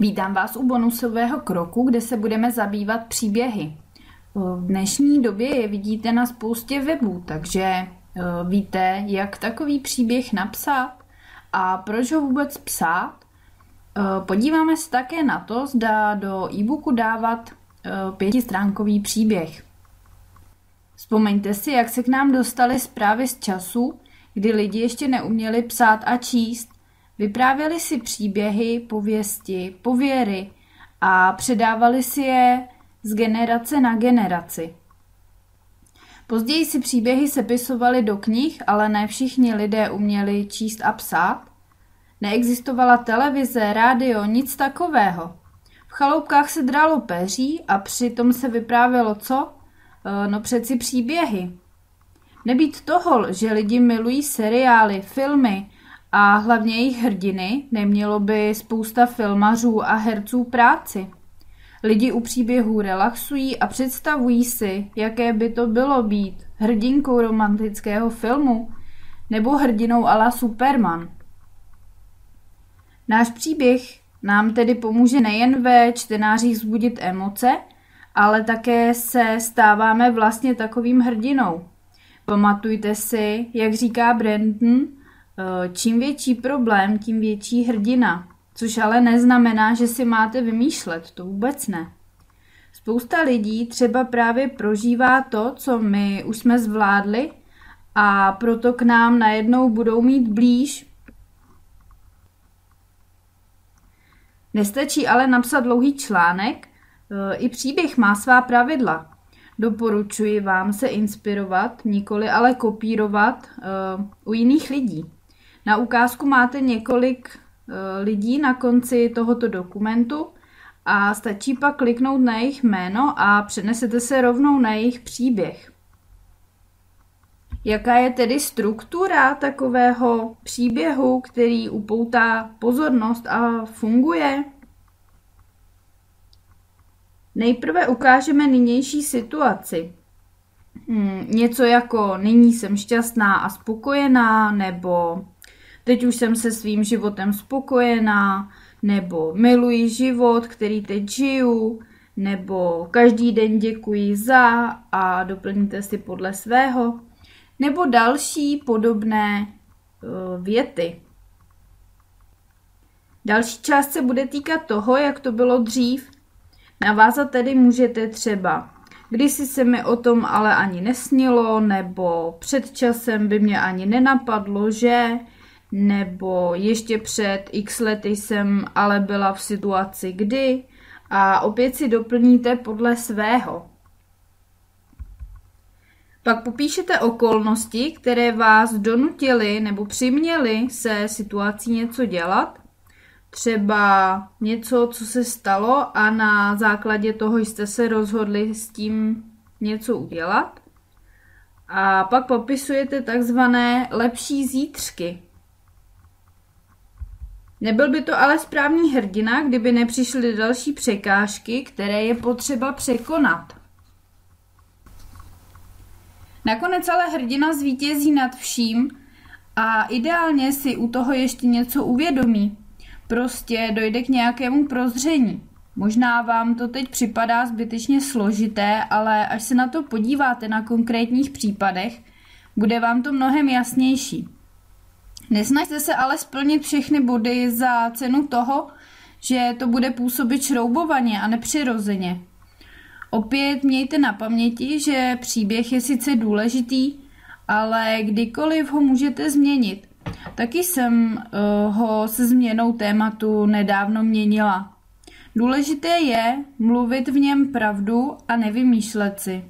Vítám vás u bonusového kroku, kde se budeme zabývat příběhy. V dnešní době je vidíte na spoustě webů, takže víte, jak takový příběh napsat a proč ho vůbec psát. Podíváme se také na to, zda do e-booku dávat 5stránkový příběh. Vzpomeňte si, jak se k nám dostaly zprávy z času, kdy lidi ještě neuměli psát a číst. Vyprávěli si příběhy, pověsti, pověry a předávali si je z generace na generaci. Později si příběhy sepisovali do knih, ale ne všichni lidé uměli číst a psát. Neexistovala televize, rádio, nic takového. V chaloupkách se dralo peří a přitom se vyprávělo co? No přeci příběhy. Nebýt toho, že lidi milují seriály, filmy a hlavně jejich hrdiny, nemělo by spousta filmařů a herců práci. Lidi u příběhů relaxují a představují si, jaké by to bylo být hrdinkou romantického filmu nebo hrdinou a la Superman. Náš příběh nám tedy pomůže nejen ve čtenářích vzbudit emoce, ale také se stáváme vlastně takovým hrdinou. Pamatujte si, jak říká Brandon, čím větší problém, tím větší hrdina. Což ale neznamená, že si máte vymýšlet, to vůbec ne. Spousta lidí třeba právě prožívá to, co my už jsme zvládli a proto k nám najednou budou mít blíž. Nestačí ale napsat dlouhý článek, i příběh má svá pravidla. Doporučuji vám se inspirovat, nikoli ale kopírovat u jiných lidí. Na ukázku máte několik lidí na konci tohoto dokumentu a stačí pak kliknout na jejich jméno a přenesete se rovnou na jejich příběh. Jaká je tedy struktura takového příběhu, který upoutá pozornost a funguje? Nejprve ukážeme nynější situaci. Něco jako nyní jsem šťastná a spokojená, nebo teď už jsem se svým životem spokojená, nebo miluji život, který teď žiju, nebo každý den děkuji za a doplníte si podle svého, nebo další podobné věty. Další část se bude týkat toho, jak to bylo dřív. Navázat tedy můžete třeba, kdysi se mi o tom ale ani nesnilo, nebo před časem by mě ani nenapadlo, že, nebo ještě před x lety jsem ale byla v situaci kdy a opět si doplníte podle svého. Pak popíšete okolnosti, které vás donutily nebo přiměly se situací něco dělat. Třeba něco, co se stalo a na základě toho jste se rozhodli s tím něco udělat. A pak popisujete takzvané lepší zítřky. Nebyl by to ale správný hrdina, kdyby nepřišly další překážky, které je potřeba překonat. Nakonec ale hrdina zvítězí nad vším a ideálně si u toho ještě něco uvědomí. Prostě dojde k nějakému prozření. Možná vám to teď připadá zbytečně složité, ale až se na to podíváte na konkrétních případech, bude vám to mnohem jasnější. Nesnažte se ale splnit všechny body za cenu toho, že to bude působit šroubovaně a nepřirozeně. Opět mějte na paměti, že příběh je sice důležitý, ale kdykoliv ho můžete změnit. Taky jsem ho se změnou tématu nedávno měnila. Důležité je mluvit v něm pravdu a nevymýšlet si.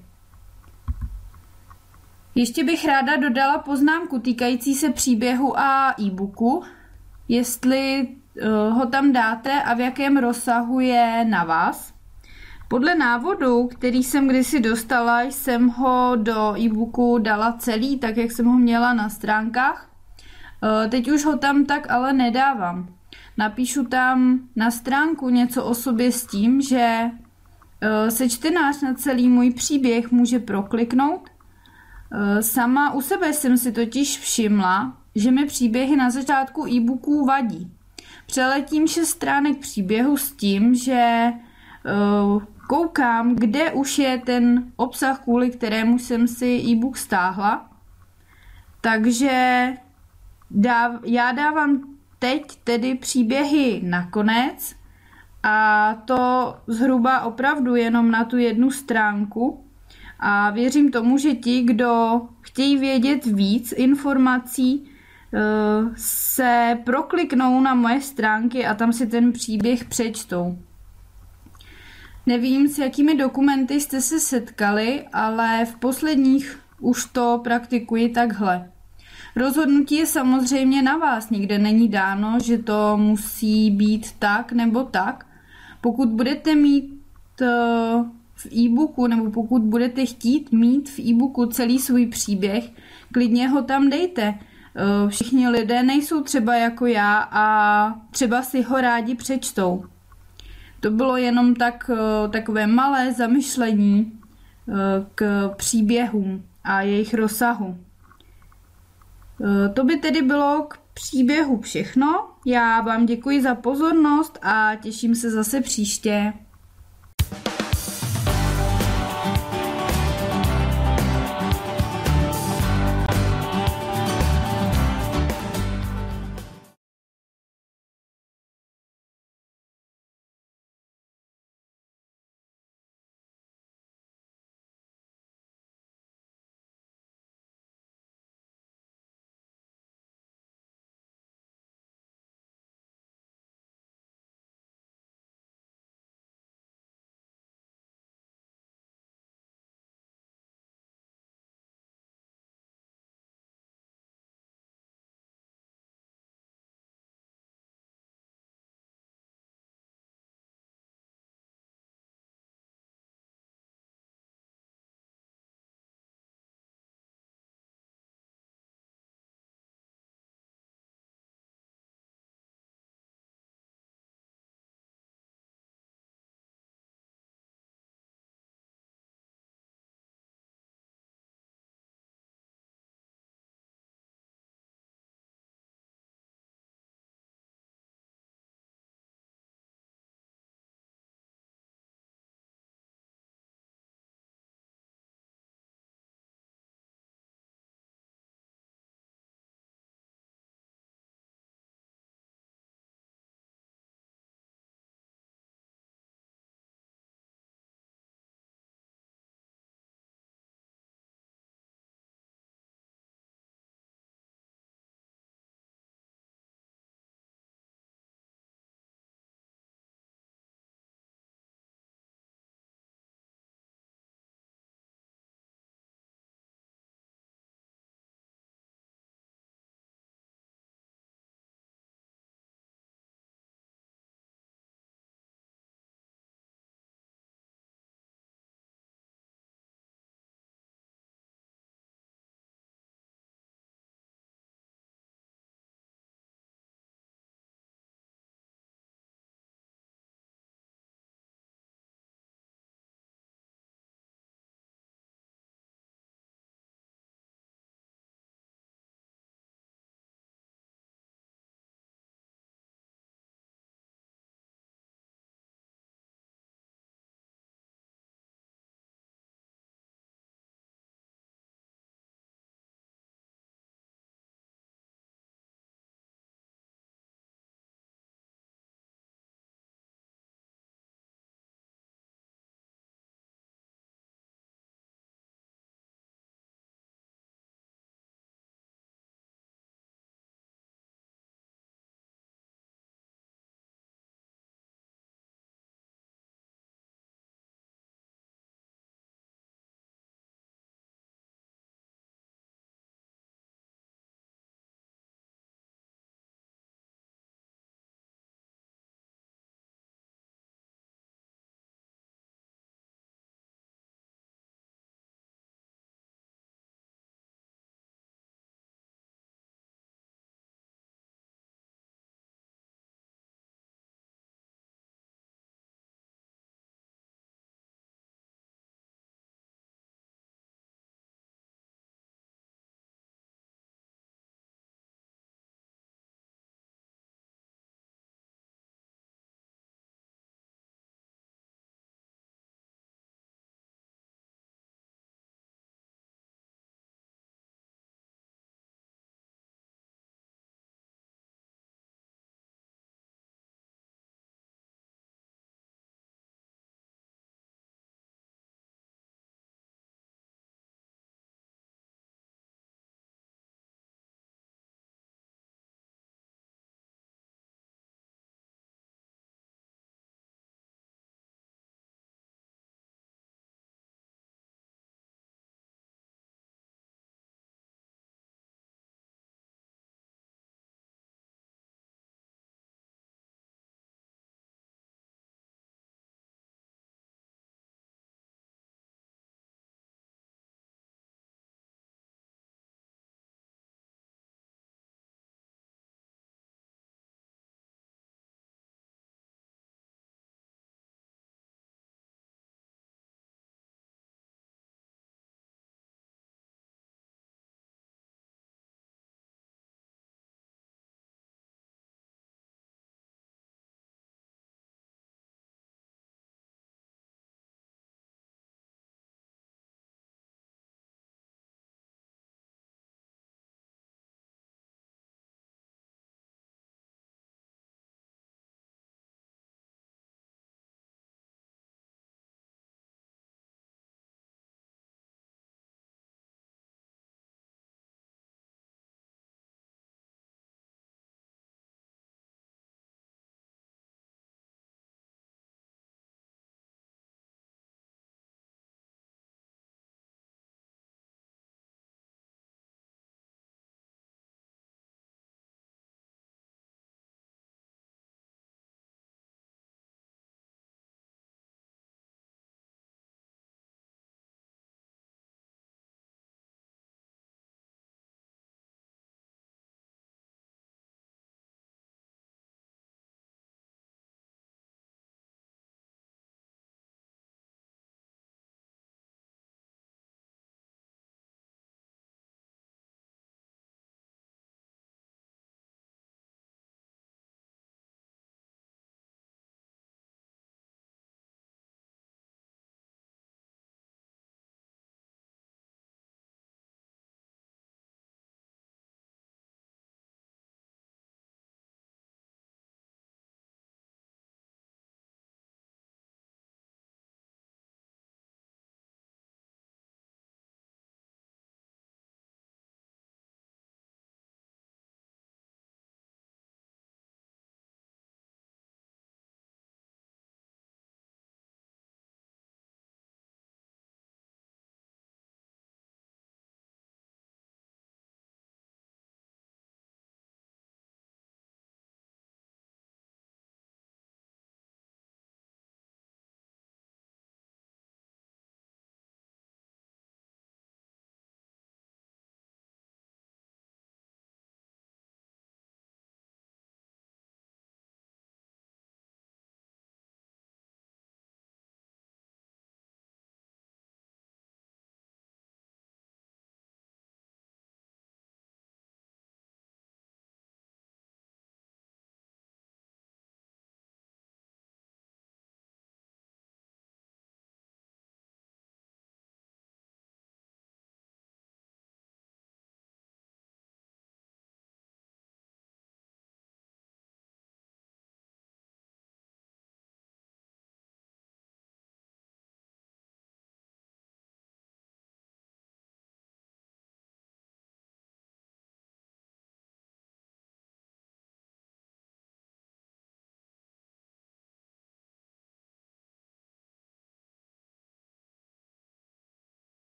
Ještě bych ráda dodala poznámku týkající se příběhu a e-booku. Jestli ho tam dáte a v jakém rozsahu je na vás. Podle návodu, který jsem kdysi dostala, jsem ho do e-booku dala celý, tak jak jsem ho měla na stránkách. Teď už ho tam tak ale nedávám. Napíšu tam na stránku něco o sobě s tím, že se čtenář na celý můj příběh může prokliknout. Sama u sebe jsem si totiž všimla, že mi příběhy na začátku e-booků vadí. Přeletím 6 stránek příběhu s tím, že koukám, kde už je ten obsah, kvůli kterému jsem si e-book stáhla. Takže já dávám teď tedy příběhy nakonec a to zhruba opravdu jenom na tu 1 stránku. A věřím tomu, že ti, kdo chtějí vědět víc informací, se prokliknou na moje stránky a tam si ten příběh přečtou. Nevím, s jakými dokumenty jste se setkali, ale v posledních už to praktikuji takhle. Rozhodnutí je samozřejmě na vás, nikde není dáno, že to musí být tak nebo tak. Pokud budete mít v e-booku, nebo pokud budete chtít mít v e-booku celý svůj příběh, klidně ho tam dejte. Všichni lidé nejsou třeba jako já a třeba si ho rádi přečtou. To bylo jenom takové malé zamyšlení k příběhům a jejich rozsahu. To by tedy bylo k příběhu všechno. Já vám děkuji za pozornost a těším se zase příště.